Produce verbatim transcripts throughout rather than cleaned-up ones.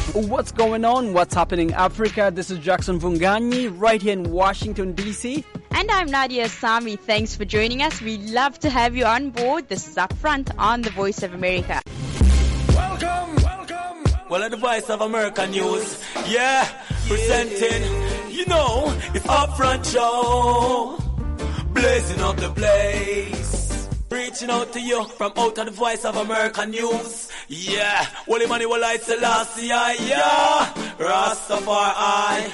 What's going on? What's happening in Africa? This is Jackson Vunganyi right here in Washington, D C. And I'm Nadia Sami. Thanks for joining us. We love to have you on board. This is Upfront on the Voice of America. Welcome, welcome. Well, at the Voice of America News, yeah, presenting, you know, it's Upfront Show, blazing up the place, reaching out to you from out of the Voice of America News, yeah, Wally Money, Wally I Selassie, yeah, Rastafari.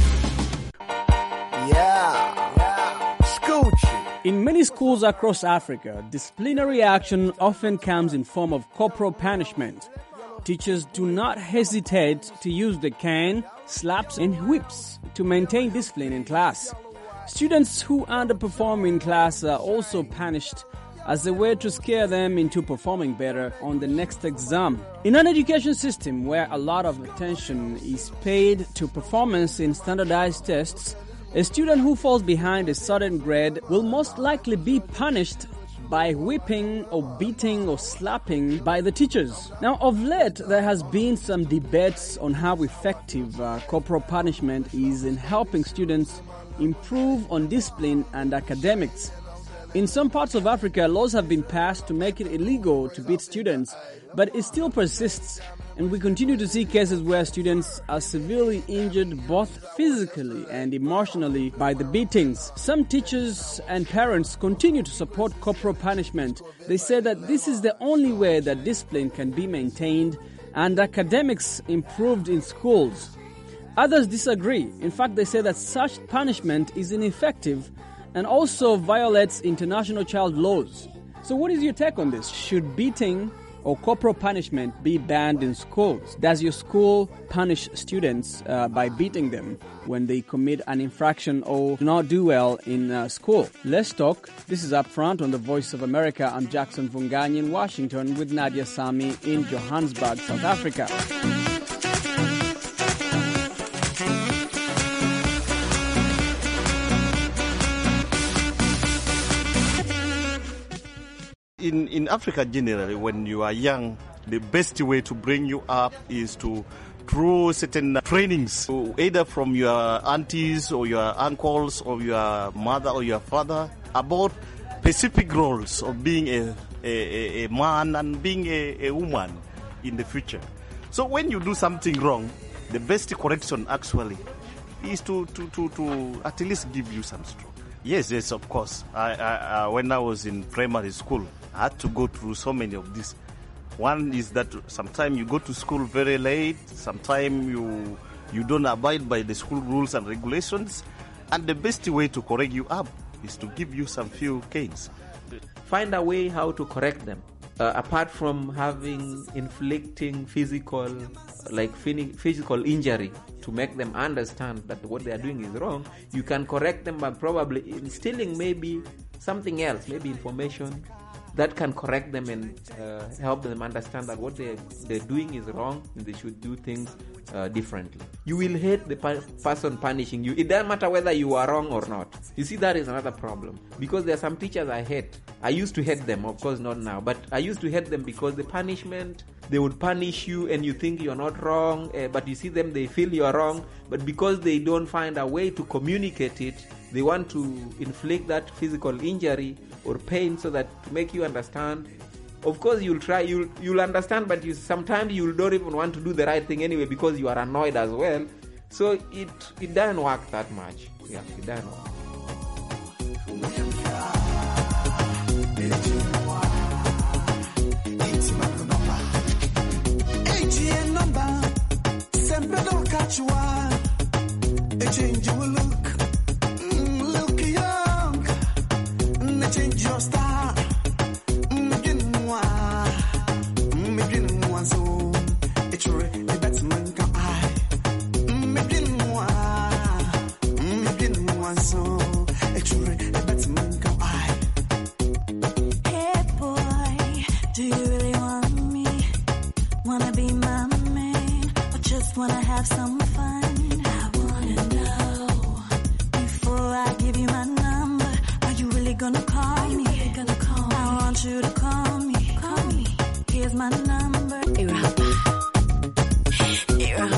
Yeah, yeah, Scoochie. In many schools across Africa, disciplinary action often comes in form of corporal punishment. Teachers do not hesitate to use the cane, slaps, and whips to maintain discipline in class. Students who underperform in class are also punished as a way to scare them into performing better on the next exam. In an education system where a lot of attention is paid to performance in standardized tests, a student who falls behind a certain grade will most likely be punished by whipping or beating or slapping by the teachers. Now, of late, there has been some debates on how effective uh, corporal punishment is in helping students improve on discipline and academics. In some parts of Africa, laws have been passed to make it illegal to beat students, but it still persists, and we continue to see cases where students are severely injured both physically and emotionally by the beatings. Some teachers and parents continue to support corporal punishment. They say that this is the only way that discipline can be maintained and academics improved in schools. Others disagree. In fact, they say that such punishment is ineffective and also violates international child laws. So what is your take on this? Should beating or corporal punishment be banned in schools? Does your school punish students uh, by beating them when they commit an infraction or do not do well in uh, school? Let's talk. This is Upfront on the Voice of America. I'm Jackson Vunganyi in Washington with Nadia Sami in Johannesburg, South Africa. In, in Africa generally, when you are young, the best way to bring you up is to through certain trainings, either from your aunties or your uncles or your mother or your father, about specific roles of being a, a, a man and being a, a woman in the future. So when you do something wrong, the best correction actually is to, to, to, to at least give you some strength. Yes, yes, of course. I, I, uh, when I was in primary school, I had to go through so many of these. One is that sometimes you go to school very late, sometimes you you don't abide by the school rules and regulations, and the best way to correct you up is to give you some few canes. Find a way how to correct them. Uh, apart from having inflicting physical, like physical injury to make them understand that what they are doing is wrong, you can correct them by probably instilling maybe something else, maybe information that can correct them and uh, help them understand that what they, they're doing is wrong and they should do things uh, differently. You will hate the pa- person punishing you. It doesn't matter whether you are wrong or not. You see, that is another problem. Because there are some teachers I hate. I used to hate them, of course not now, but I used to hate them because the punishment, they would punish you and you think you're not wrong, uh, but you see them, they feel you're wrong, but because they don't find a way to communicate it, they want to inflict that physical injury or pain so that to make you understand. Of course, you'll try, you'll you'll understand, but you sometimes you don't even want to do the right thing anyway because you are annoyed as well. So it it doesn't work that much. Yeah, it doesn't work. Change your style. my number. Irapa. Irapa.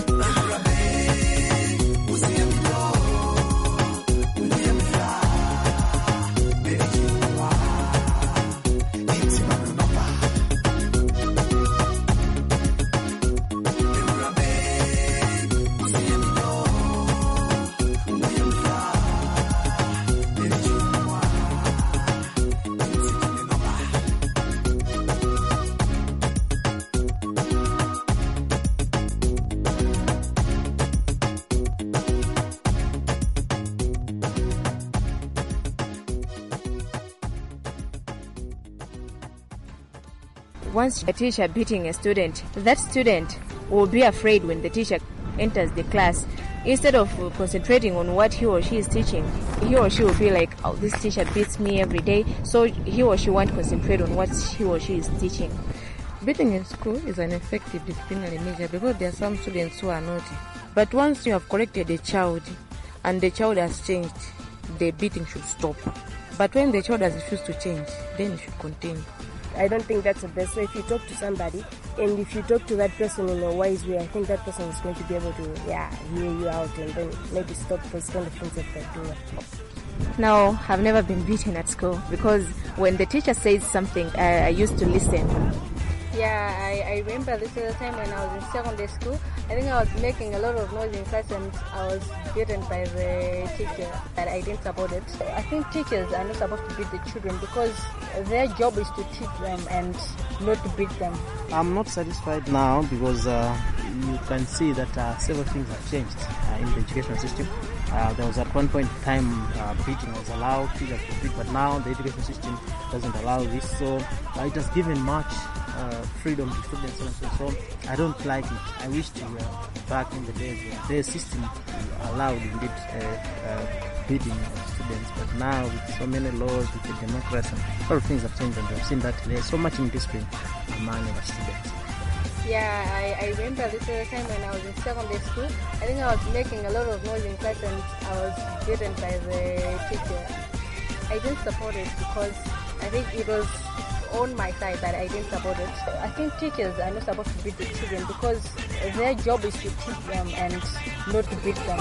once a teacher beating a student, that student will be afraid when the teacher enters the class. Instead of concentrating on what he or she is teaching, he or she will be like, oh, this teacher beats me every day, so he or she won't concentrate on what he or she is teaching. Beating in school is an effective disciplinary measure because there are some students who are naughty. But once you have corrected a child and the child has changed, the beating should stop. But when the child has refused to change, then you should continue. I don't think that's the best way. If you talk to somebody and if you talk to that person in a wise way, I think that person is going to be able to, yeah, hear you out and then maybe stop those kind of things that they're doing. No, I've never been beaten at school because when the teacher says something, I, I used to listen. Yeah, I, I remember this other time when I was in secondary school. I think I was making a lot of noise in class and I was beaten by the teacher, but I didn't support it. I think teachers are not supposed to beat the children because their job is to teach them and not to beat them. I'm not satisfied now because uh, you can see that uh, several things have changed uh, in the education system. Uh, there was at one point in time uh, beating was allowed, teachers to beat, but now the education system doesn't allow this. So uh, it has given much uh, freedom to students and so on. So I don't like it. I wish to uh, back in the days where the system allowed indeed uh, uh, beating of students, but now with so many laws, with the democracy, a lot of things have changed, and we've seen that there's so much indiscipline among our students. Yeah, I, I remember this other time when I was in secondary school. I think I was making a lot of noise in class and I was beaten by the teacher. I didn't support it because I think it was on my side, but I didn't support it. I think teachers are not supposed to beat the children because their job is to teach them and not to beat them.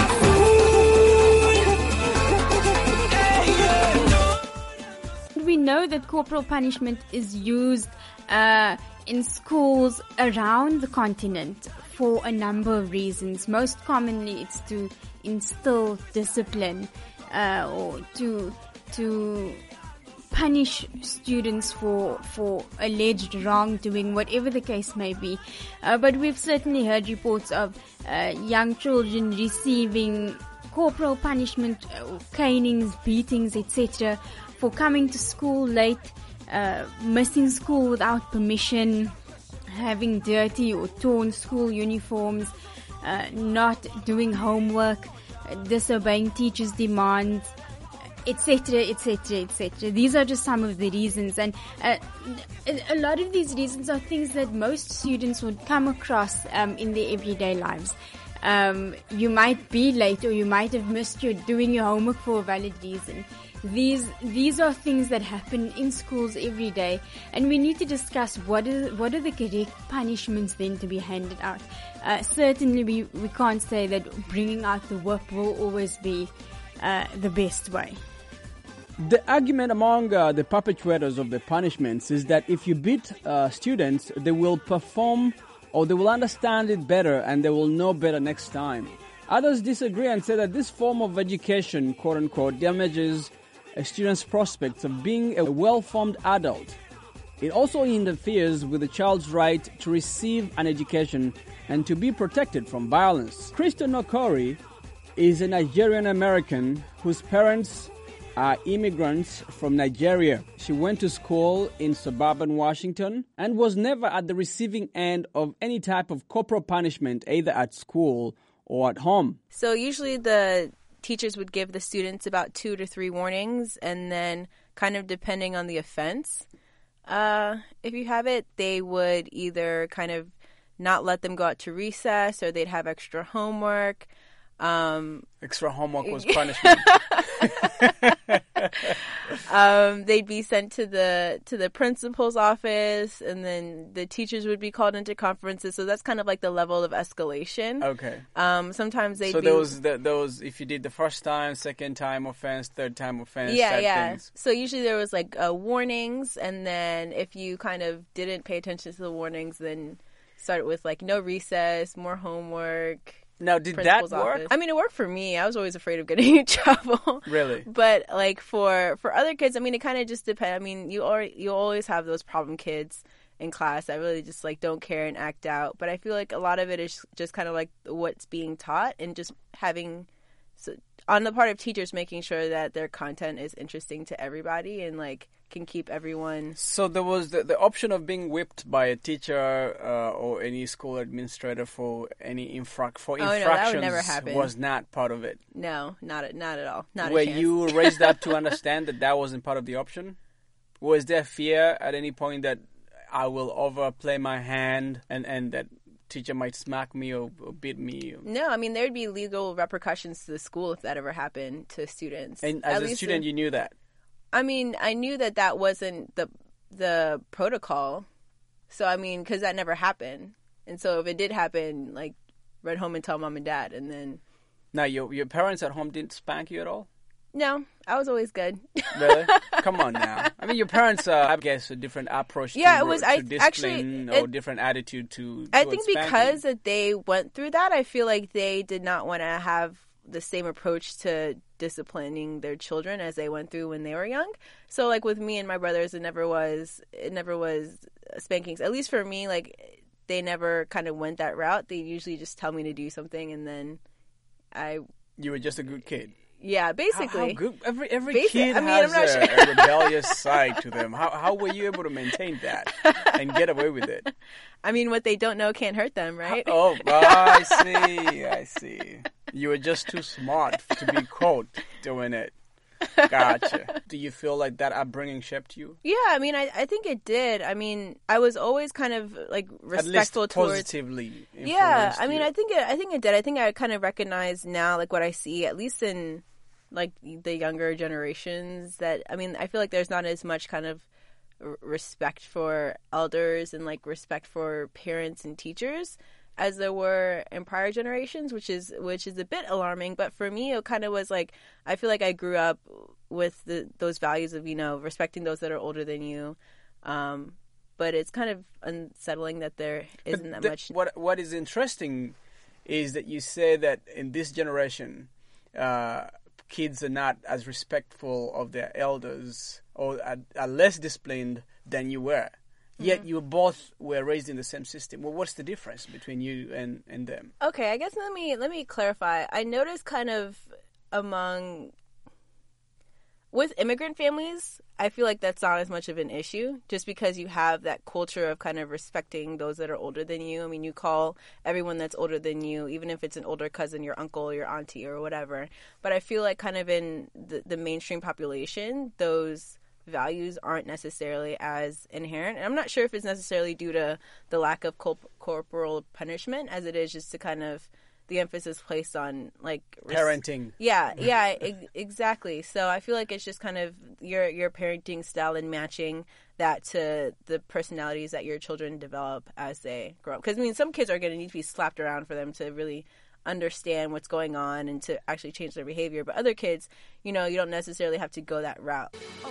We know that corporal punishment is used uh, in schools around the continent for a number of reasons. Most commonly, it's to instill discipline uh, or to to punish students for for alleged wrongdoing, whatever the case may be. Uh, but we've certainly heard reports of uh, young children receiving corporal punishment, uh, canings, beatings, et cetera, for coming to school late, uh, missing school without permission, having dirty or torn school uniforms, uh, not doing homework, uh, disobeying teachers' demands, et cetera, et cetera, et cetera. These are just some of the reasons, and uh, a lot of these reasons are things that most students would come across um, in their everyday lives. Um, you might be late, or you might have missed your doing your homework for a valid reason. These these are things that happen in schools every day, and we need to discuss what is what are the correct punishments then to be handed out. Uh, certainly, we we can't say that bringing out the whip will always be uh, the best way. The argument among uh, the perpetrators of the punishments is that if you beat uh, students, they will perform or they will understand it better and they will know better next time. Others disagree and say that this form of education, quote unquote, damages a student's prospects of being a well-formed adult. It also interferes with the child's right to receive an education and to be protected from violence. Crystal Nokori is a Nigerian American whose parents are immigrants from Nigeria. She went to school in suburban Washington and was never at the receiving end of any type of corporal punishment, either at school or at home. So usually the teachers would give the students about two to three warnings, and then kind of depending on the offense, uh, if you have it, they would either kind of not let them go out to recess, or they'd have extra homework. Um, extra homework was punishment. um, they'd be sent to the to the principal's office, and then the teachers would be called into conferences. So that's kind of like the level of escalation. Okay. Um, sometimes they'd so be... those the, those if you did the first time, second time offense, third time offense. Yeah, type yeah. Things. So usually there was like uh, warnings, and then if you kind of didn't pay attention to the warnings, then start with like no recess, more homework. Now, did that work? Office. I mean, it worked for me. I was always afraid of getting in trouble. Really? But like for, for other kids, I mean, it kind of just depends. I mean, you already, you always have those problem kids in class that really just like don't care and act out. But I feel like a lot of it is just kind of like what's being taught, and just having, so, on the part of teachers, making sure that their content is interesting to everybody, and like can keep everyone. So there was the, the option of being whipped by a teacher uh, or any school administrator for any infrac for Oh, no, that infractions would never happen. was not part of it. No, not at, not at all. Not Were a chance. you raised up to understand that that wasn't part of the option? Was there fear at any point that I will overplay my hand and, and that teacher might smack me or, or beat me? No, I mean, there would be legal repercussions to the school if that ever happened to students. And as At a least student, in- you knew that? I mean, I knew that that wasn't the the protocol. So, I mean, because that never happened. And so if it did happen, like, run home and tell mom and dad, and then... Now, your your parents at home didn't spank you at all? No, I was always good. Really? Come on now. I mean, your parents, uh, I guess, a different approach to, Yeah, it was- to I- discipline actually, or it- different attitude to I towards think spanking. because that they went through that, I feel like they did not want to have the same approach to disciplining their children as they went through when they were young. So, like, with me and my brothers, it never was, it never was spankings. At least for me, like, they never kind of went that route. They usually just tell me to do something, and then I... You were just a good kid. Yeah, basically. How, how good? Every every Basi- kid I mean, has I'm not a, sure. a rebellious side to them. How how were you able to maintain that and get away with it? I mean, what they don't know can't hurt them, right? Oh, oh, I see. I see. You were just too smart to be caught doing it. Gotcha. Do you feel like that upbringing shaped you? Yeah, I mean, I, I think it did. I mean, I was always kind of like respectful At least towards. positively. Yeah, influenced I mean, you. I think it. I think it did. I think I kind of recognize now, like what I see, at least in like the younger generations. That I mean, I feel like there's not as much kind of r- respect for elders and like respect for parents and teachers as there were in prior generations, which is which is a bit alarming. But for me, it kind of was like I feel like I grew up with the, those values of, you know, respecting those that are older than you. Um, but it's kind of unsettling that there isn't But that the- much. What What is interesting is that you say that in this generation, uh, kids are not as respectful of their elders or are, are less disciplined than you were. Yet Mm-hmm. you both were raised in the same system. Well, what's the difference between you and, and them? Okay, I guess let me let me clarify. I noticed kind of among with immigrant families, I feel like that's not as much of an issue just because you have that culture of kind of respecting those that are older than you. I mean, you call everyone that's older than you, even if it's an older cousin, your uncle, your auntie, or whatever. But I feel like kind of in the, the mainstream population, those values aren't necessarily as inherent. And I'm not sure if it's necessarily due to the lack of corp- corporal punishment as it is just to kind of the emphasis placed on like res- Parenting. Yeah, yeah, e- exactly. So I feel like it's just kind of your your parenting style and matching that to the personalities that your children develop as they grow up. Because I mean, some kids are going to need to be slapped around for them to really understand what's going on and to actually change their behavior. But other kids, you know, you don't necessarily have to go that route.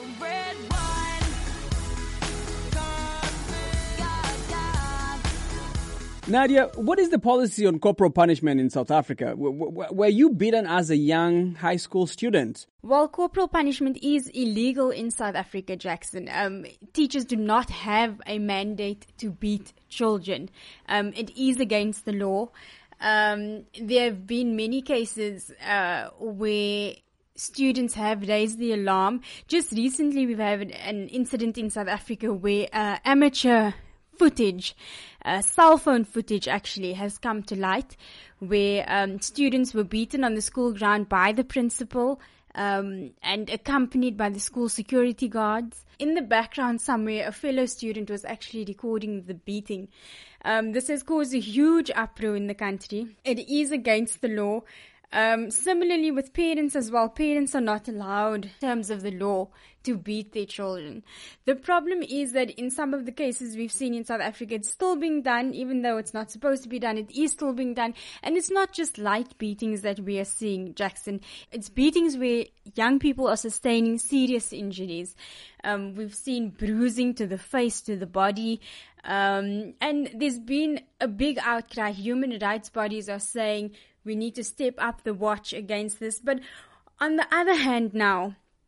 Nadia, what is the policy on corporal punishment in South Africa? W- w- were you beaten as a young high school student? Well, corporal punishment is illegal in South Africa, Jackson. Um, teachers do not have a mandate to beat children. Um, it is against the law. Um, there have been many cases uh, where students have raised the alarm. Just recently, we've had an incident in South Africa where uh, amateur footage, uh, cell phone footage actually has come to light where um, students were beaten on the school ground by the principal um, and accompanied by the school security guards. In the background somewhere, a fellow student was actually recording the beating. Um, this has caused a huge uproar in the country. It is against the law. Um, similarly with parents as well, parents are not allowed in terms of the law to beat their children. The problem is that in some of the cases we've seen in South Africa, it's still being done, even though it's not supposed to be done, it is still being done. And it's not just light beatings that we are seeing, Jackson. It's beatings where young people are sustaining serious injuries. Um, we've seen bruising to the face, to the body. Um, and there's been a big outcry. Human rights bodies are saying we need to step up the watch against this. But on the other hand now,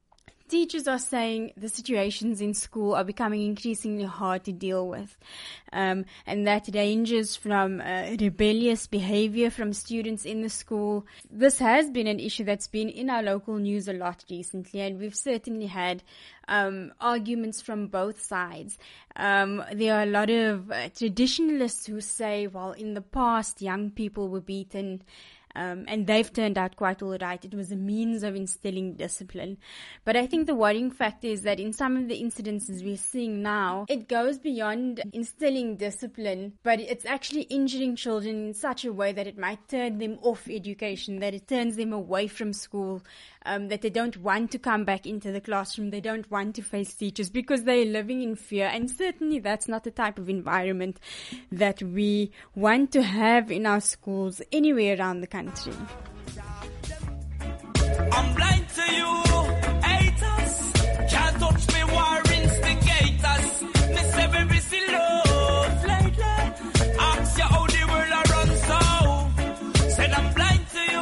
Teachers are saying the situations in school are becoming increasingly hard to deal with, um, and that ranges from uh, rebellious behavior from students in the school. This has been an issue that's been in our local news a lot recently, and we've certainly had um, arguments from both sides. Um, there are a lot of uh, traditionalists who say, well, in the past, young people were beaten, Um, and they've turned out quite all right. It was a means of instilling discipline. But I think the worrying factor is that in some of the incidences we're seeing now, it goes beyond instilling discipline, but it's actually injuring children in such a way that it might turn them off education, that it turns them away from school, um, that they don't want to come back into the classroom, they don't want to face teachers because they're living in fear. And certainly that's not the type of environment that we want to have in our schools anywhere around the country. I'm blind to you, haters. Can't touch me, war instigators. Miss every still love lately. Ask you how the world a run so. Said I'm blind to you,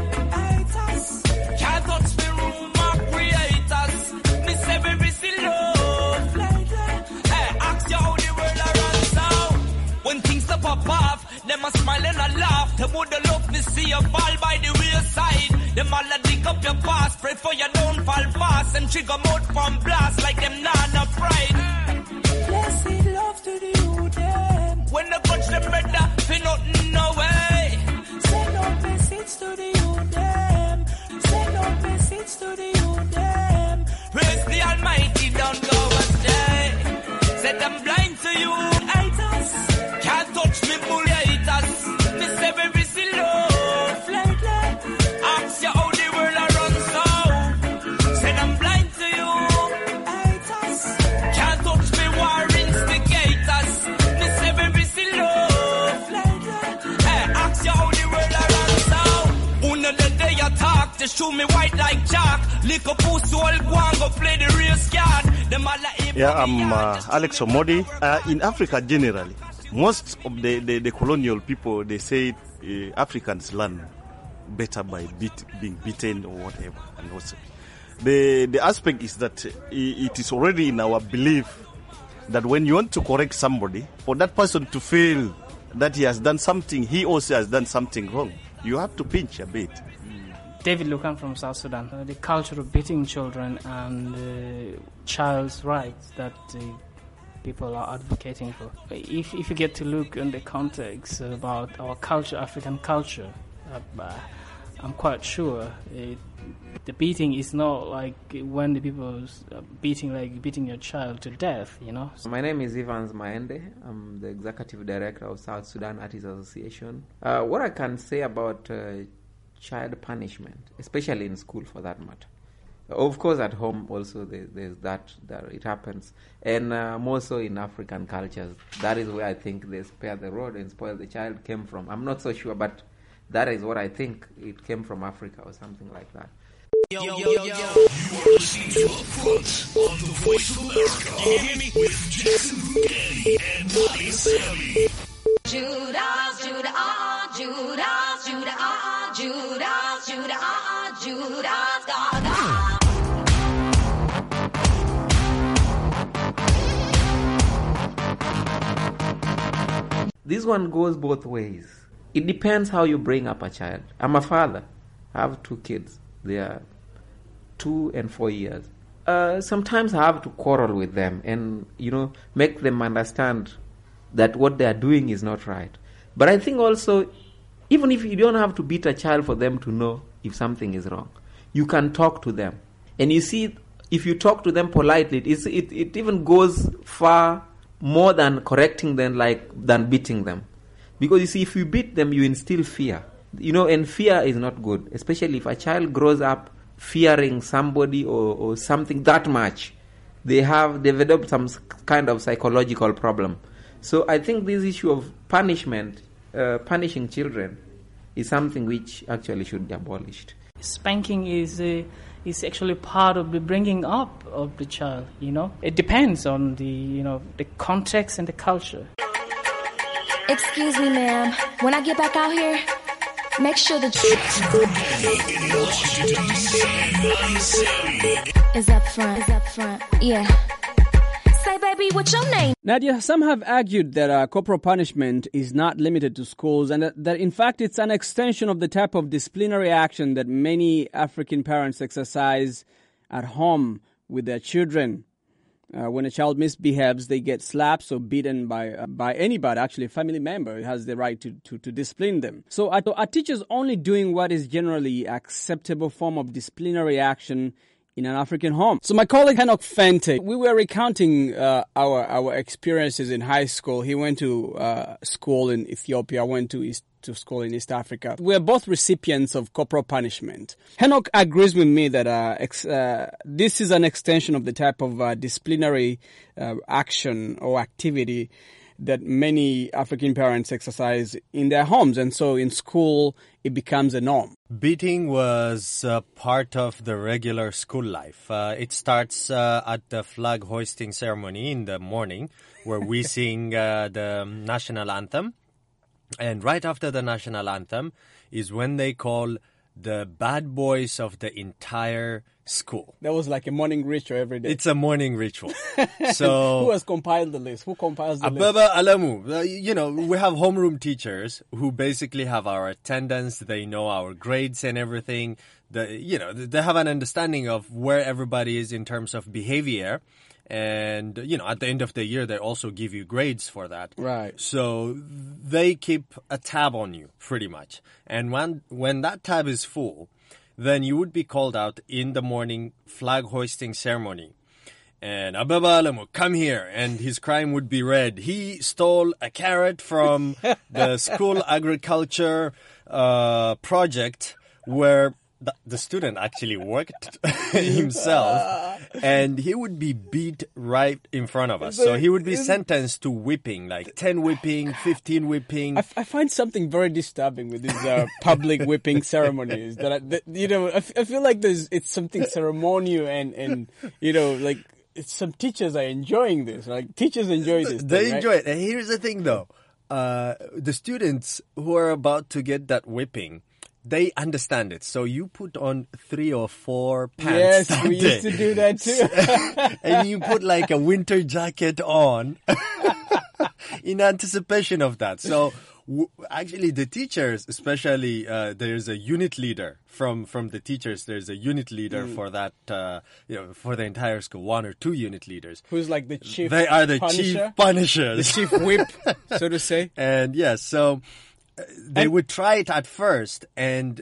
haters. Can't touch me, rumor creators. Miss every still love lately. Hey, ask you how the world a run so. When things stop pop off, them a smile and a laugh. They woulda love to see you fall by the wayside. Them all a dig up your past, pray for you don't fall fast, and trigger mouth from blast like them nana pride. Blessed love to the youth, them. When they punch them better, feel nothing no way. Send no message to the youth, them. Send no message to the youth, them. Praise the Almighty, don't go astray. Said I'm blind to you, haters. Can't touch me, bully haters. Miss every still love lately. Ask you how the world a run so. Said I'm blind to you, haters. Can't touch me, war instigators. Miss every still love lately. Hey, ask you how the world a run so. Una the day you talk, they show me white like chalk. Lick a pussy, all go and go play the real card. Them all a Yeah, I'm uh, Alex Omodi. Uh, in Africa generally, most of the, the, the colonial people, they say uh, Africans learn better by beat, being beaten or whatever. And also, the the aspect is that it is already in our belief that when you want to correct somebody, for that person to feel that he has done something, he also has done something wrong, you have to pinch a bit. David Lukan from South Sudan. Uh, the culture of beating children and uh, child's rights that uh, people are advocating for. If if you get to look in the context about our culture, African culture, uh, I'm quite sure it, the beating is not like when the people are beating like beating your child to death, you know. My name is Evans Maende. I'm the executive director of South Sudan Artists Association. Uh, what I can say about uh, child punishment, especially in school for that matter. Of course, at home also there, there's that, that it happens. And uh, more so in African cultures. That is where I think they spare the rod and spoil the child came from. I'm not so sure, but that is what I think. It came from Africa or something like that. Yo, yo, yo, yo. You are listening to Up Front on the Voice of America. You hear me? With Jackson Bugatti and Molly Sammy. Judas, Judah, ah, Judas, Judah, ah, Judas, Judah, ah, Judas, God, God. This one goes both ways. It depends how you bring up a child. I'm a father. I have two kids. They are two and four years. Uh, sometimes I have to quarrel with them and, you know, make them understand that what they are doing is not right. But I think also, even if you don't have to beat a child for them to know if something is wrong, you can talk to them. And you see, if you talk to them politely, it's, it, it even goes far more than correcting them, like than beating them. Because you see, if you beat them, you instill fear. You know, and fear is not good, especially if a child grows up fearing somebody or, or something that much. They have developed some kind of psychological problem. So I think this issue of punishment, uh, punishing children, is something which actually should be abolished. Spanking is uh, is actually part of the bringing up of the child. You know, it depends on the you know the context and the culture. Excuse me, ma'am. When I get back out here, make sure that you... Kenny in Washington, D C. Sammy. Is up front, is up front, yeah. Say, baby, what's your name? Nadia, some have argued that uh, corporal punishment is not limited to schools and that, that in fact it's an extension of the type of disciplinary action that many African parents exercise at home with their children. Uh, when a child misbehaves, they get slapped or beaten by uh, by anybody, actually a family member has the right to, to, to discipline them. So are, are teachers only doing what is generally acceptable form of disciplinary action in an African home? So my colleague Henok Fente, we were recounting uh, our our experiences in high school. He went to uh, school in Ethiopia, went to East to school in East Africa. We're both recipients of corporal punishment. Henok agrees with me that uh, ex, uh, this is an extension of the type of uh, disciplinary uh, action or activity that many African parents exercise in their homes. And so in school, it becomes a norm. Beating was uh, part of the regular school life. Uh, it starts uh, at the flag hoisting ceremony in the morning, where we sing uh, the national anthem. And right after the national anthem is when they call the bad boys of the entire school. That was like a morning ritual every day. It's a morning ritual. So who has compiled the list? Who compiles the Ababa list? Alamu. Uh, you know, we have homeroom teachers who basically have our attendance. They know our grades and everything. The, you know, they have an understanding of where everybody is in terms of behavior. And, you know, at the end of the year, they also give you grades for that. Right. So they keep a tab on you, pretty much. And when when that tab is full, then you would be called out in the morning flag hoisting ceremony. And Ababa Alamu, come here. And his crime would be read. He stole a carrot from the school agriculture uh, project where the, the student actually worked himself, and he would be beat right in front of us. So he would be sentenced to whipping, like ten whipping, fifteen whipping. I, I find something very disturbing with these uh, public whipping ceremonies. That, I, that you know, I, f- I feel like there's it's something ceremonial, and and you know, like it's, some teachers are enjoying this. Like teachers enjoy this. They thing, enjoy right? it. And here's the thing, though: uh, the students who are about to get that whipping, they understand it. So you put on three or four pants. Yes, we used to do that too. And you put like a winter jacket on in anticipation of that. So w- actually the teachers, especially uh, there's a unit leader from, from the teachers. There's a unit leader mm. for that, uh, you know, for the entire school, one or two unit leaders. Who's like the chief They are the punisher? chief punishers. The chief whip, so to say. And yes, so they and would try it at first, and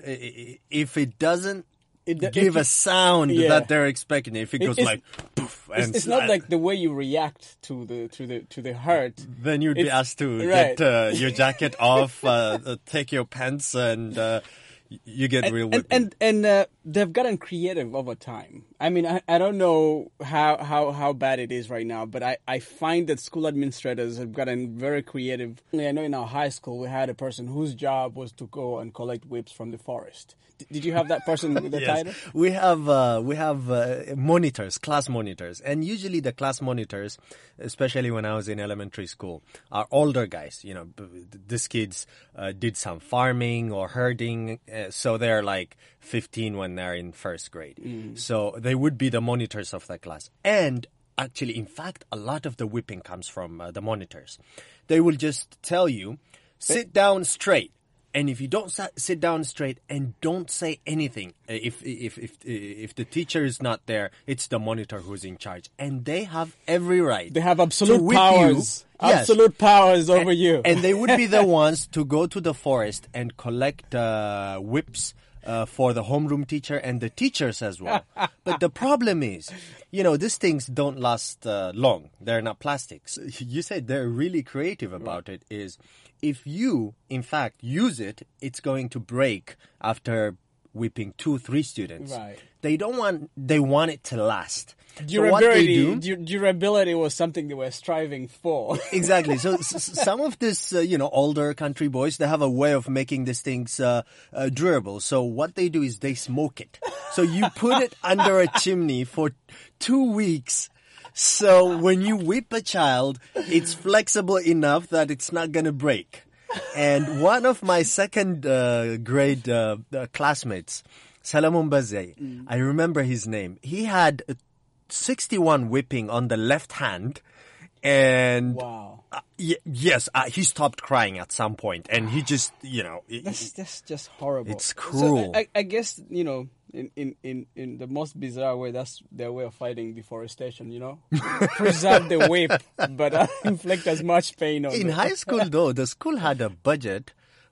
if it doesn't it, give a sound yeah. that they're expecting, if it goes it's, like poof, it's, and it's not like the way you react to the to the to the hurt. Then you'd it's, be asked to right. get uh, your jacket off, uh, uh, take your pants, and uh, you get and, real whipping. And and, and uh, they've gotten creative over time. I mean, I, I don't know how, how, how bad it is right now, but I, I find that school administrators have gotten very creative. I know in our high school we had a person whose job was to go and collect whips from the forest. D- did you have that person with the yes. title? We have uh, we have uh, monitors, class monitors, and usually the class monitors, especially when I was in elementary school, are older guys. You know, these kids uh, did some farming or herding, uh, so they're like fifteen when they're in first grade. Mm. So they would be the monitors of the class. And actually, in fact, a lot of the whipping comes from uh, the monitors. They will just tell you, sit down straight. And if you don't sit down straight and don't say anything, if if if if the teacher is not there, it's the monitor who's in charge, and they have every right. They have absolute powers, you. absolute yes. powers over and, you, and they would be the ones to go to the forest and collect uh, whips uh, for the homeroom teacher and the teachers as well. But the problem is, you know, these things don't last uh, long. They're not plastics. You said they're really creative about it. Is if you, in fact, use it, it's going to break after whipping two, three students. Right. They don't want, they want it to last. Durability, so what they do, du- durability was something they were striving for. Exactly. So s- some of this, uh, you know, older country boys, they have a way of making these things uh, uh, durable. So what they do is they smoke it. So you put it under a chimney for two weeks. So when you whip a child, it's flexible enough that it's not going to break. And one of my second uh, grade uh, uh, classmates, Salamon Baze, mm. I remember his name. He had sixty-one whipping on the left hand. And wow. uh, y- yes, uh, he stopped crying at some point, and he just, you know, it, that's that's just horrible. It's cruel. So I, I guess you know, in, in, in, in the most bizarre way, that's their way of fighting deforestation. You know, preserve the whip, but uh, inflict as much pain on. In them. high school, though, the school had a budget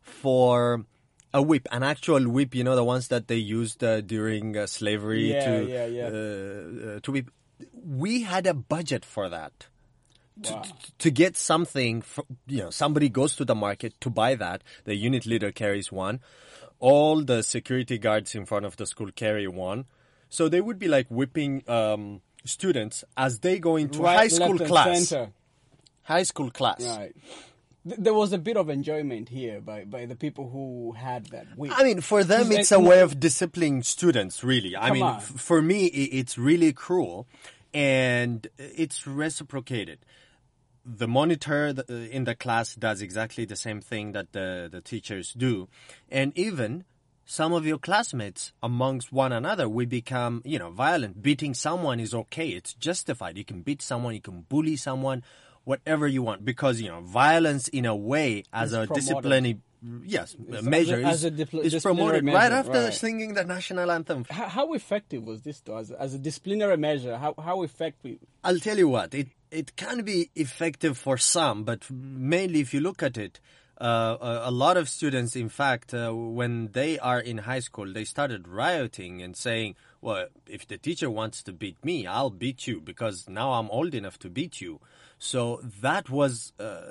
for a whip, an actual whip. You know, the ones that they used uh, during uh, slavery yeah, to yeah, yeah. Uh, uh, to whip. We had a budget for that. Wow. To, to get something, for, you know, somebody goes to the market to buy that. The unit leader carries one. All the security guards in front of the school carry one. So they would be like whipping um, students as they go into right, high school left class. And center. High school class. Right. Th- there was a bit of enjoyment here by, by the people who had that whip. I mean, for them, it's a way of disciplining students, really. I Come mean, on. f- for me, it's really cruel. And it's reciprocated. The monitor in the class does exactly the same thing that the, the teachers do. And even some of your classmates amongst one another, we become, you know, violent. Beating someone is okay. It's justified. You can beat someone. You can bully someone, whatever you want. Because, you know, violence in a way as It's a promoted. disciplinary, yes, It's measure as a- as is, a dipl- is disciplinary promoted measure, right after right. singing the national anthem. How, how effective was this, though, as, as a disciplinary measure? How how effective? I'll tell you what, it, it can be effective for some, but mainly if you look at it, uh, a, a lot of students, in fact, uh, when they are in high school, they started rioting and saying, well, if the teacher wants to beat me, I'll beat you because now I'm old enough to beat you. So that was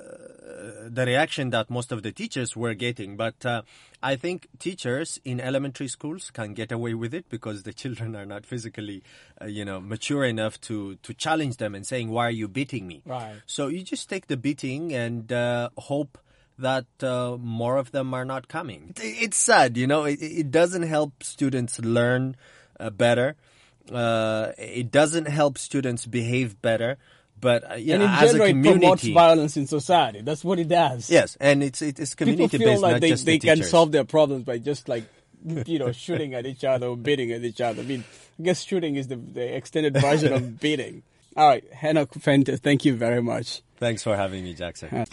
uh, the reaction that most of the teachers were getting. But uh, I think teachers in elementary schools can get away with it because the children are not physically, uh, you know, mature enough to, to challenge them and saying, why are you beating me? Right. So you just take the beating and uh, hope that uh, more of them are not coming. It's sad, you know, it, it doesn't help students learn uh, better. Uh, it doesn't help students behave better. But uh, you and know, in as general, a it promotes community, violence in society. That's what it does. yes, and it's it's community People feel based, like not they, just they the can teachers. solve their problems by just like, you know, shooting at each other or beating at each other. I mean, I guess shooting is the, the extended version of beating. All right, Hannah Fente, thank you very much. Thanks for having me, Jackson.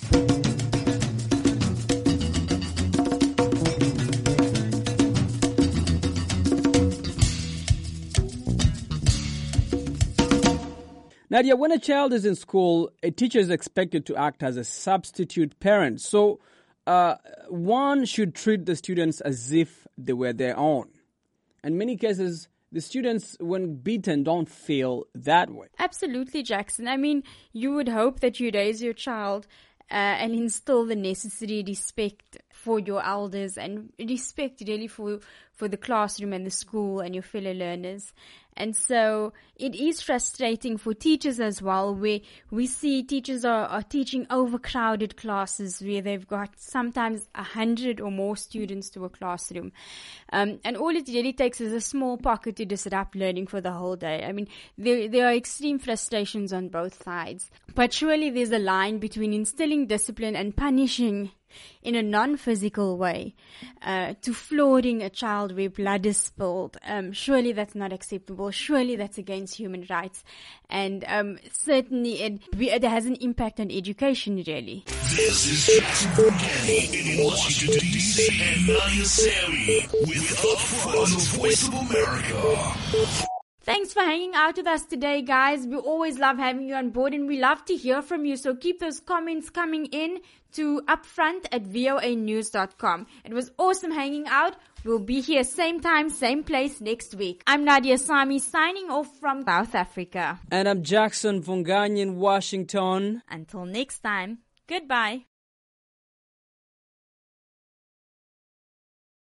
Nadia, when a child is in school, a teacher is expected to act as a substitute parent. So uh, one should treat the students as if they were their own. In many cases, the students, when beaten, don't feel that way. Absolutely, Jackson. I mean, you would hope that you raise your child uh, and instill the necessary respect for your elders and respect really for for the classroom and the school and your fellow learners. And so it is frustrating for teachers as well, where we see teachers are, are teaching overcrowded classes where they've got sometimes a hundred or more students to a classroom. Um, and all it really takes is a small pocket to disrupt learning for the whole day. I mean, there, there are extreme frustrations on both sides. But surely there's a line between instilling discipline and punishing in a non-physical way, uh, to flooring a child where blood is spilled. Um, surely that's not acceptable. Surely that's against human rights. And um, certainly it, it has an impact on education, really. This is Jackson Bugatti in Washington, D C and Nadia Sammy with Upfront on the Voice of America. Thanks for hanging out with us today, guys. We always love having you on board and we love to hear from you. So keep those comments coming in to upfront at voa news dot com. It was awesome hanging out. We'll be here same time, same place next week. I'm Nadia Sami signing off from South Africa. And I'm Jackson Vungani in Washington. Until next time, goodbye.